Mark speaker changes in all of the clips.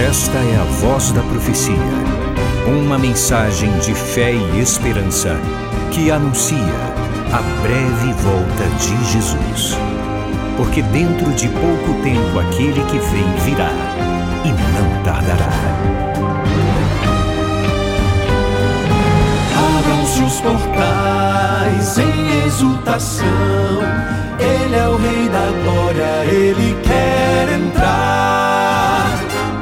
Speaker 1: Esta é a Voz da Profecia, uma mensagem de fé e esperança que anuncia a breve volta de Jesus. Porque dentro de pouco tempo aquele que vem virá e não tardará.
Speaker 2: Abram-se os portais em exultação, Ele é o Rei da Glória, Ele quer entrar.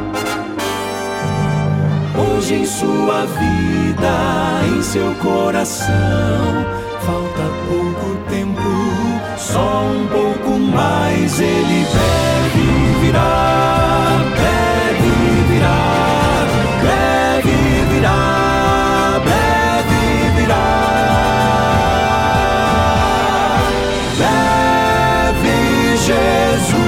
Speaker 2: Hoje em sua vida, em seu coração, falta pouco tempo, só um pouco mais, Ele deve virar, deve virar, deve virar, deve virar. Deve Jesus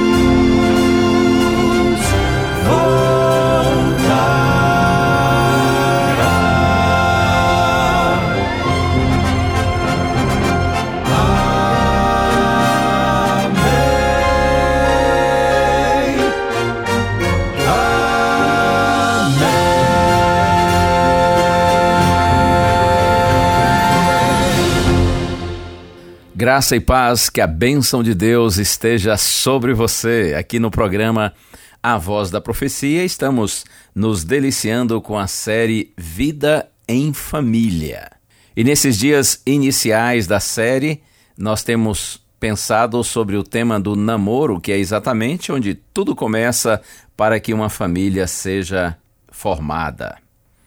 Speaker 3: Graça e paz, que a bênção de Deus esteja sobre você. Aqui no programa A Voz da Profecia, estamos nos deliciando com a série Vida em Família. E nesses dias iniciais da série, nós temos pensado sobre o tema do namoro, que é exatamente onde tudo começa para que uma família seja formada.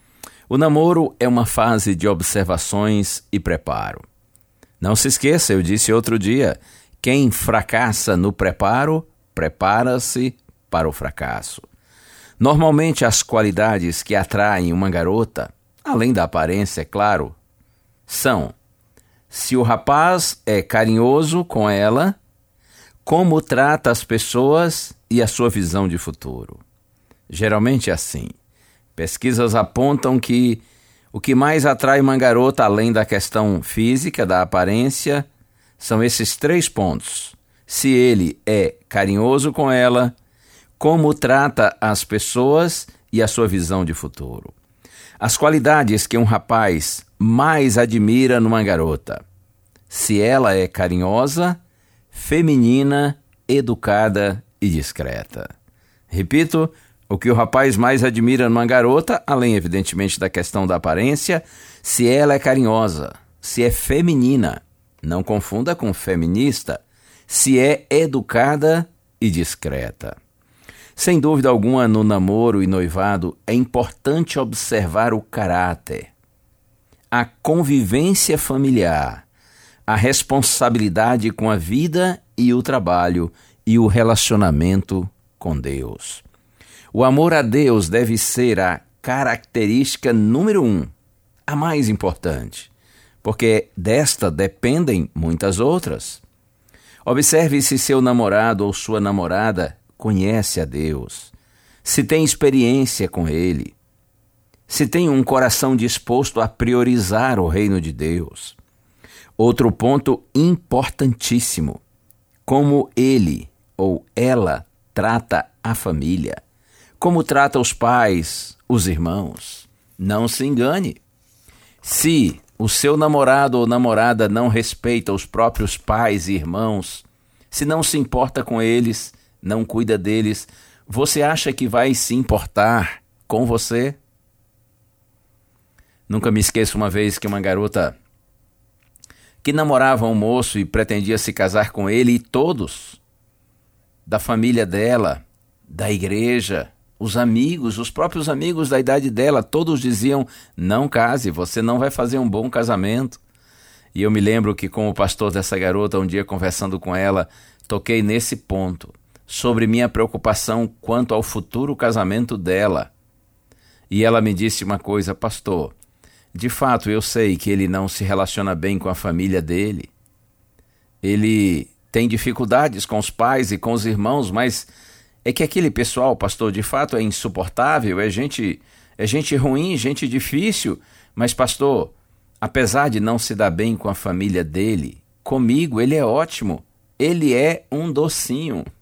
Speaker 3: O namoro é uma fase de observações e preparo. Não se esqueça, eu disse outro dia, quem fracassa no preparo, prepara-se para o fracasso. Normalmente as qualidades que atraem uma garota, além da aparência, é claro, são: se o rapaz é carinhoso com ela, como trata as pessoas e a sua visão de futuro. Geralmente é assim. Pesquisas apontam que o que mais atrai uma garota, além da questão física, da aparência, são esses 3 pontos. Se ele é carinhoso com ela, como trata as pessoas e a sua visão de futuro. As qualidades que um rapaz mais admira numa garota: se ela é carinhosa, feminina, educada e discreta. Repito, o que o rapaz mais admira numa garota, além evidentemente da questão da aparência, se ela é carinhosa, se é feminina, não confunda com feminista, se é educada e discreta. Sem dúvida alguma, no namoro e noivado, é importante observar o caráter, a convivência familiar, a responsabilidade com a vida e o trabalho e o relacionamento com Deus. O amor a Deus deve ser a característica número 1, a mais importante, porque desta dependem muitas outras. Observe se seu namorado ou sua namorada conhece a Deus, se tem experiência com Ele, se tem um coração disposto a priorizar o reino de Deus. Outro ponto importantíssimo: como ele ou ela trata a família. Como trata os pais, os irmãos. Não se engane. Se o seu namorado ou namorada não respeita os próprios pais e irmãos, se não se importa com eles, não cuida deles, você acha que vai se importar com você? Nunca me esqueço uma vez que uma garota que namorava um moço e pretendia se casar com ele, e todos da família dela, da igreja, os amigos, os próprios amigos da idade dela, todos diziam: não case, você não vai fazer um bom casamento. E eu me lembro que, como pastor dessa garota, um dia conversando com ela, toquei nesse ponto, sobre minha preocupação quanto ao futuro casamento dela. E ela me disse uma coisa: pastor, de fato eu sei que ele não se relaciona bem com a família dele. Ele tem dificuldades com os pais e com os irmãos, mas é que aquele pessoal, pastor, de fato é insuportável, é gente ruim, gente difícil. Mas, pastor, apesar de não se dar bem com a família dele, comigo ele é ótimo, ele é um docinho.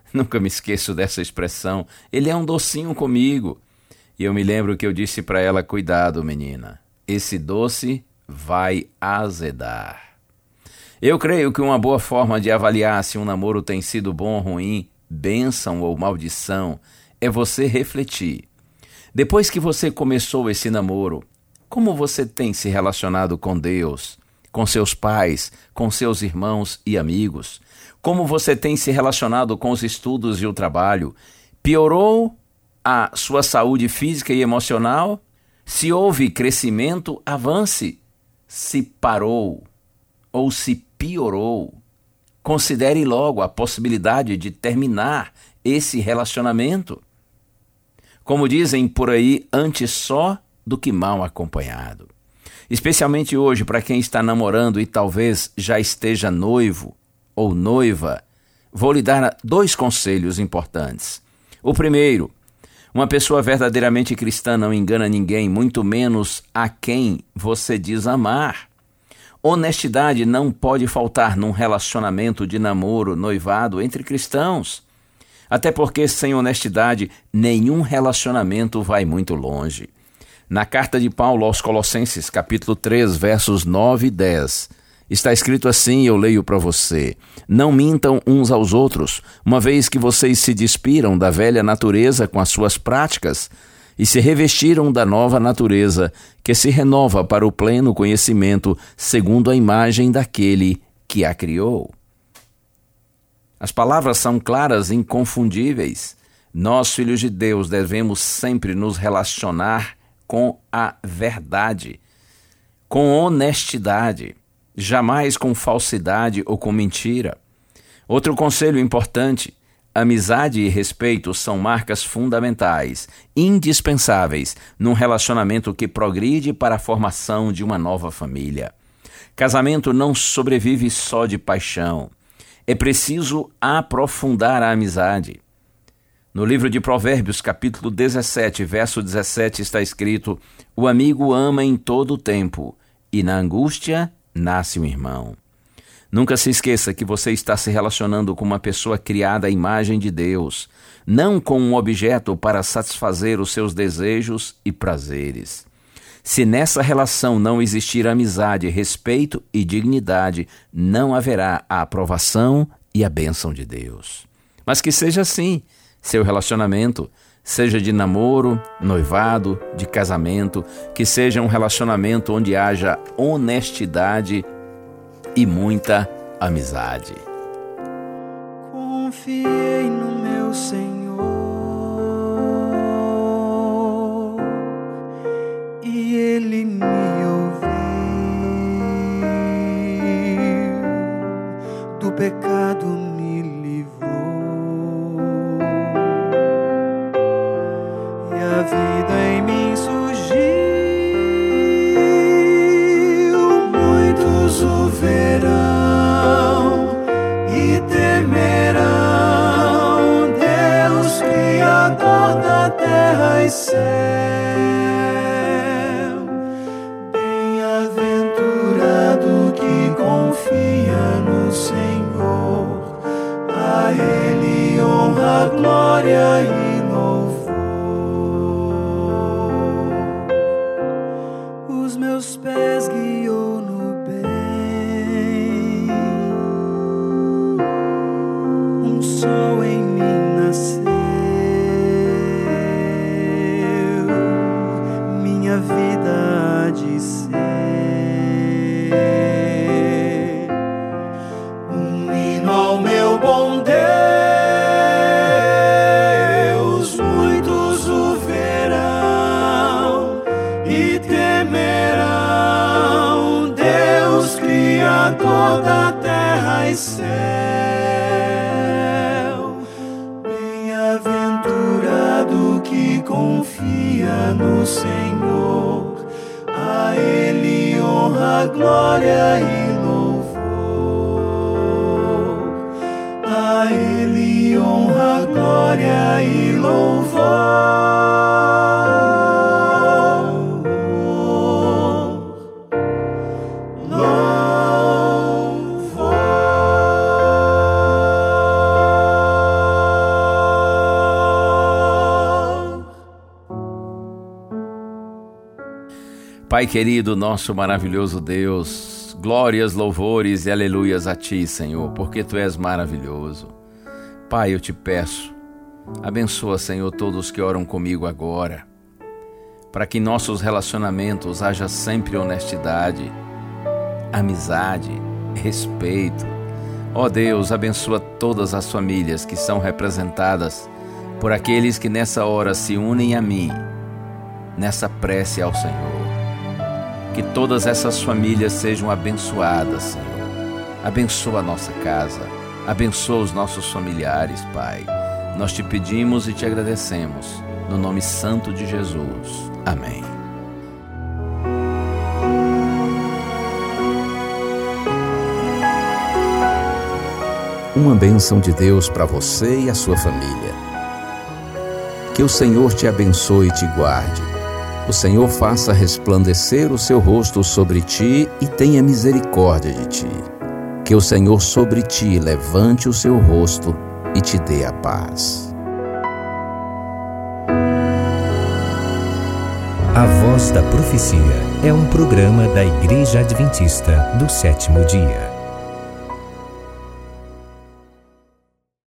Speaker 3: Nunca me esqueço dessa expressão. Ele é um docinho comigo. E eu me lembro que eu disse para ela: cuidado, menina, esse doce vai azedar. Eu creio que uma boa forma de avaliar se um namoro tem sido bom ou ruim, bênção ou maldição, é você refletir. Depois que você começou esse namoro, como você tem se relacionado com Deus, com seus pais, com seus irmãos e amigos? Como você tem se relacionado com os estudos e o trabalho? Piorou a sua saúde física e emocional? Se houve crescimento, avance. Se parou ou se piorou, considere logo a possibilidade de terminar esse relacionamento. Como dizem por aí, antes só do que mal acompanhado. Especialmente hoje, para quem está namorando e talvez já esteja noivo ou noiva, vou lhe dar 2 conselhos importantes. O primeiro: uma pessoa verdadeiramente cristã não engana ninguém, muito menos a quem você diz amar. Honestidade não pode faltar num relacionamento de namoro, noivado entre cristãos. Até porque sem honestidade, nenhum relacionamento vai muito longe. Na carta de Paulo aos Colossenses, capítulo 3, versos 9 e 10, está escrito assim, eu leio para você: não mintam uns aos outros, uma vez que vocês se despiram da velha natureza com as suas práticas e se revestiram da nova natureza, que se renova para o pleno conhecimento, segundo a imagem daquele que a criou. As palavras são claras e inconfundíveis. Nós, filhos de Deus, devemos sempre nos relacionar com a verdade, com honestidade, jamais com falsidade ou com mentira. Outro conselho importante: amizade e respeito são marcas fundamentais, indispensáveis, num relacionamento que progride para a formação de uma nova família. Casamento não sobrevive só de paixão. É preciso aprofundar a amizade. No livro de Provérbios, capítulo 17, verso 17, está escrito: o amigo ama em todo o tempo, e na angústia nasce um irmão. Nunca se esqueça que você está se relacionando com uma pessoa criada à imagem de Deus, não com um objeto para satisfazer os seus desejos e prazeres. Se nessa relação não existir amizade, respeito e dignidade, não haverá a aprovação e a bênção de Deus. Mas que seja assim, seu relacionamento, seja de namoro, noivado, de casamento, que seja um relacionamento onde haja honestidade e muita amizade.
Speaker 2: Confiei no meu Senhor e Ele me ouviu. Do pecado me livrou e a vida em mim surgiu. Muitos o verão e temerão, Deus Criador da terra e céu. Bem-aventurado que confia no Senhor, a Ele honra, glória e louvor. Os meus pés guiou no bem, um sol em mim nasceu, minha vida há de ser um hino ao meu bom Deus. Muitos o verão e temerão, Deus Criador da terra e céu. Bem-aventurado que confia no Senhor, a Ele honra, glória e louvor. A Ele honra, glória e louvor.
Speaker 3: Pai querido, nosso maravilhoso Deus, glórias, louvores e aleluias a Ti, Senhor, porque Tu és maravilhoso. Pai, eu te peço, abençoa, Senhor, todos que oram comigo agora, para que em nossos relacionamentos haja sempre honestidade, amizade, respeito. Ó Deus, abençoa todas as famílias que são representadas por aqueles que nessa hora se unem a mim, nessa prece ao Senhor. Que todas essas famílias sejam abençoadas, Senhor. Abençoa a nossa casa, abençoa os nossos familiares, Pai. Nós te pedimos e te agradecemos, no nome santo de Jesus. Amém.
Speaker 1: Uma bênção de Deus para você e a sua família. Que o Senhor te abençoe e te guarde. O Senhor faça resplandecer o seu rosto sobre ti e tenha misericórdia de ti. Que o Senhor sobre ti levante o seu rosto e te dê a paz.
Speaker 4: A Voz da Profecia é um programa da Igreja Adventista do Sétimo Dia.